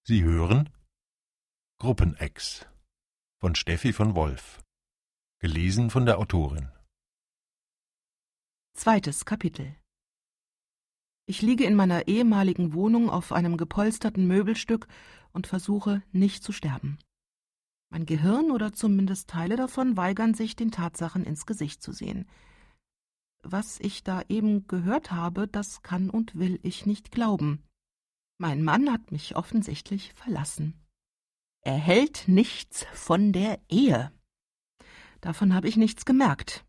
Sie hören Gruppenex von Steffi von Wolf, gelesen von der Autorin. 2. Kapitel. Ich liege in meiner ehemaligen Wohnung auf einem gepolsterten Möbelstück und versuche, nicht zu sterben. Mein Gehirn oder zumindest Teile davon weigern sich, den Tatsachen ins Gesicht zu sehen. Was ich da eben gehört habe, das kann und will ich nicht glauben. Mein Mann hat mich offensichtlich verlassen. Er hält nichts von der Ehe. Davon habe ich nichts gemerkt.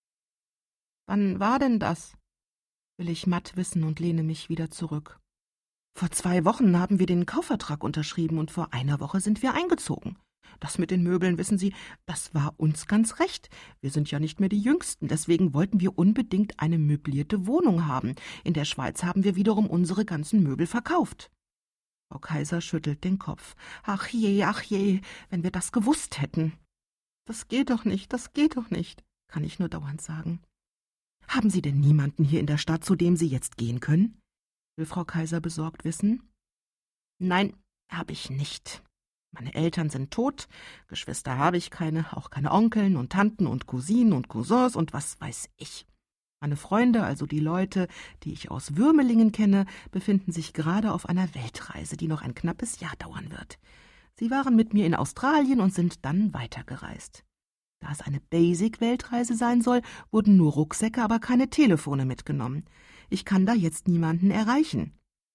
Wann war denn das? Will ich matt wissen und lehne mich wieder zurück. Vor 2 Wochen haben wir den Kaufvertrag unterschrieben und vor 1 Woche sind wir eingezogen. Das mit den Möbeln, wissen Sie, das war uns ganz recht. Wir sind ja nicht mehr die Jüngsten, deswegen wollten wir unbedingt eine möblierte Wohnung haben. In der Schweiz haben wir wiederum unsere ganzen Möbel verkauft. Frau Kaiser schüttelt den Kopf. Ach je, wenn wir das gewusst hätten. Das geht doch nicht, kann ich nur dauernd sagen. Haben Sie denn niemanden hier in der Stadt, zu dem Sie jetzt gehen können? Will Frau Kaiser besorgt wissen. Nein, habe ich nicht. Meine Eltern sind tot, Geschwister habe ich keine, auch keine Onkeln und Tanten und Cousinen und Cousins und was weiß ich. Meine Freunde, also die Leute, die ich aus Würmelingen kenne, befinden sich gerade auf einer Weltreise, die noch ein knappes Jahr dauern wird. Sie waren mit mir in Australien und sind dann weitergereist. Da es eine Basic-Weltreise sein soll, wurden nur Rucksäcke, aber keine Telefone mitgenommen. Ich kann da jetzt niemanden erreichen.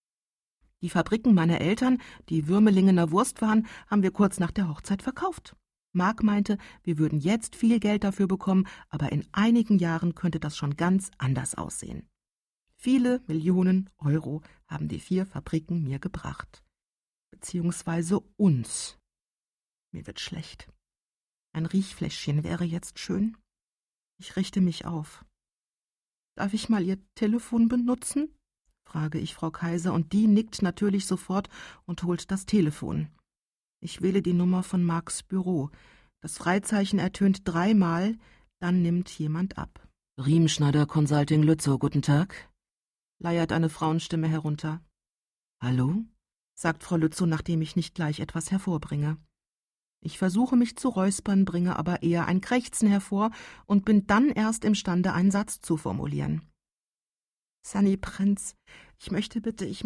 Die Fabriken meiner Eltern, die Würmelingener Wurst waren, haben wir kurz nach der Hochzeit verkauft. Mark meinte, wir würden jetzt viel Geld dafür bekommen, aber in einigen Jahren könnte das schon ganz anders aussehen. Viele Millionen Euro haben die 4 Fabriken mir gebracht. Beziehungsweise uns. Mir wird schlecht. Ein Riechfläschchen wäre jetzt schön. Ich richte mich auf. Darf ich mal Ihr Telefon benutzen? Frage ich Frau Kaiser, und die nickt natürlich sofort und holt das Telefon. Ich wähle die Nummer von Marks Büro. Das Freizeichen ertönt 3-mal, dann nimmt jemand ab. Riemenschneider Consulting Lützow, guten Tag, leiert eine Frauenstimme herunter. Hallo? Sagt Frau Lützow, nachdem ich nicht gleich etwas hervorbringe. Ich versuche mich zu räuspern, bringe aber eher ein Krächzen hervor und bin dann erst imstande, einen Satz zu formulieren. Sunny Prinz, ich möchte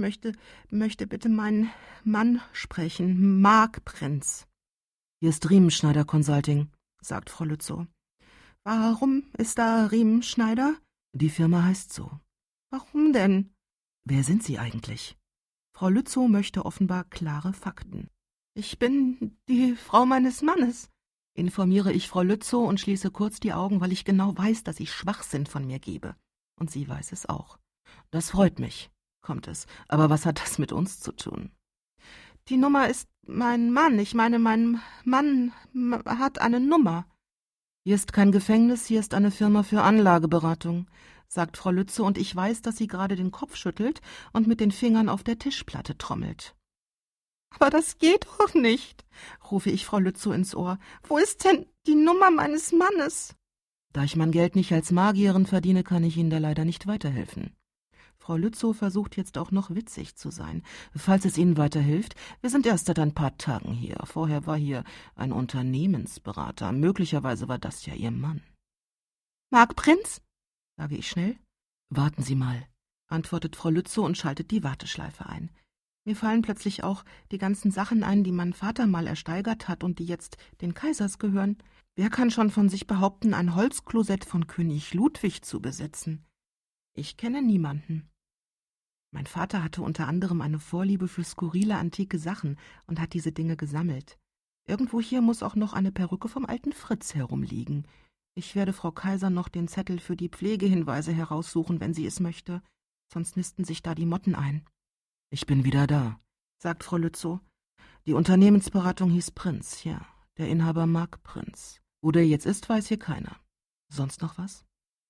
bitte meinen Mann sprechen, Mark Prinz. Hier ist Riemenschneider Consulting, sagt Frau Lützow. Warum ist da Riemenschneider? Die Firma heißt so. Warum denn? Wer sind Sie eigentlich? Frau Lützow möchte offenbar klare Fakten. Ich bin die Frau meines Mannes, informiere ich Frau Lützow und schließe kurz die Augen, weil ich genau weiß, dass ich Schwachsinn von mir gebe. Und sie weiß es auch. Das freut mich, kommt es. Aber was hat das mit uns zu tun? Die Nummer ist mein Mann. Ich meine, mein Mann hat eine Nummer. Hier ist kein Gefängnis, hier ist eine Firma für Anlageberatung, sagt Frau Lützow, und ich weiß, dass sie gerade den Kopf schüttelt und mit den Fingern auf der Tischplatte trommelt. Aber das geht doch nicht, rufe ich Frau Lützow ins Ohr. Wo ist denn die Nummer meines Mannes? Da ich mein Geld nicht als Magierin verdiene, kann ich Ihnen da leider nicht weiterhelfen. Frau Lützow versucht jetzt auch noch witzig zu sein. Falls es Ihnen weiterhilft, wir sind erst seit ein paar Tagen hier. Vorher war hier ein Unternehmensberater. Möglicherweise war das ja Ihr Mann. Mark Prinz? Sage ich schnell. Warten Sie mal, antwortet Frau Lützow und schaltet die Warteschleife ein. Mir fallen plötzlich auch die ganzen Sachen ein, die mein Vater mal ersteigert hat und die jetzt den Kaisers gehören. Wer kann schon von sich behaupten, ein Holzklosett von König Ludwig zu besitzen? Ich kenne niemanden. Mein Vater hatte unter anderem eine Vorliebe für skurrile antike Sachen und hat diese Dinge gesammelt. Irgendwo hier muss auch noch eine Perücke vom alten Fritz herumliegen. Ich werde Frau Kaiser noch den Zettel für die Pflegehinweise heraussuchen, wenn sie es möchte. Sonst nisten sich da die Motten ein. Ich bin wieder da, sagt Frau Lützow. Die Unternehmensberatung hieß Prinz, ja, der Inhaber Mark Prinz. Wo der jetzt ist, weiß hier keiner. Sonst noch was?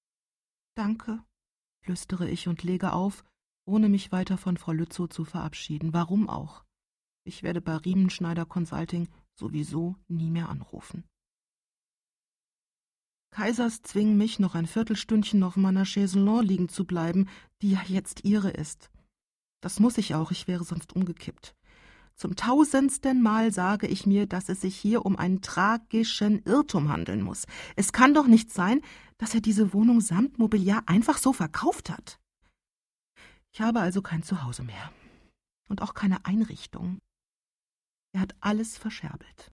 Danke, flüstere ich und lege auf, ohne mich weiter von Frau Lützow zu verabschieden. Warum auch? Ich werde bei Riemenschneider Consulting sowieso nie mehr anrufen. Kaisers zwingen mich, noch ein Viertelstündchen auf meiner Chaiselongue liegen zu bleiben, die ja jetzt ihre ist. Das muss ich auch, ich wäre sonst umgekippt. Zum 1000. Mal sage ich mir, dass es sich hier um einen tragischen Irrtum handeln muss. Es kann doch nicht sein, dass er diese Wohnung samt Mobiliar einfach so verkauft hat. Ich habe also kein Zuhause mehr und auch keine Einrichtung. Er hat alles verscherbelt.